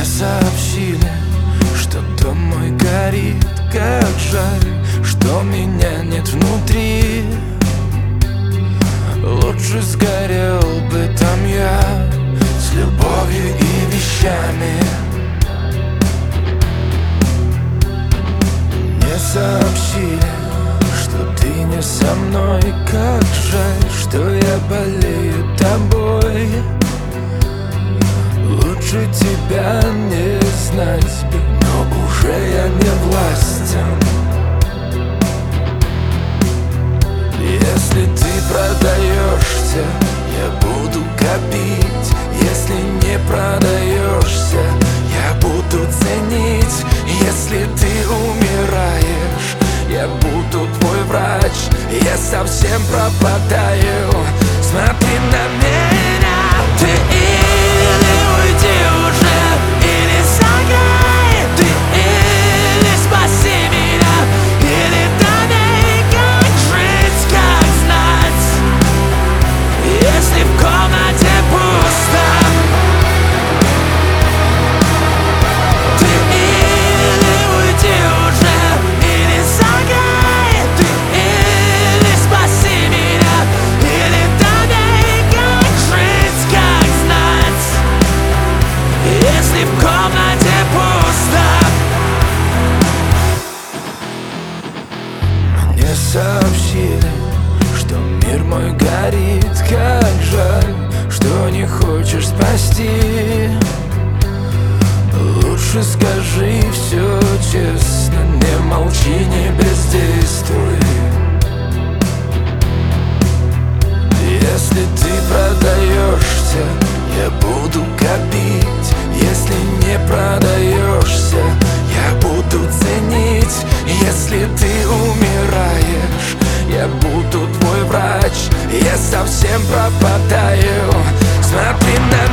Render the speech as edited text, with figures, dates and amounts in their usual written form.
сообщили, что дом мой горит. Как жаль, что меня нет внутри. Лучше сгорел бы там я с любовью и вещами. Мне сообщили, что ты не со мной. Как жаль, что я болею тобой. Лучше тебя не знать бы, но уже я не властен. Если ты продаешься, я буду копить. Если не продаешься, я буду ценить. Если ты умираешь, я буду твой врач. Я совсем пропадаю. Смотри на меня. Ты или уйди уже, или согрей. Ты или спаси меня, или дай, как жить, как знать. Если в комнате пусто, ты или уйди уже, или согрей. Ты или спаси меня, или дай, как жить, как знать. Если в комнате пусто. Мне сообщили, что мир мой горит. Как жаль, что не хочешь спасти. Лучше скажи все честно, не молчи, не бездействуй. Если ты продаешься, я буду копить. Если не продаешься, я буду ценить. Если ты умираешь, я буду твой врач. Я совсем пропадаю. Смотри на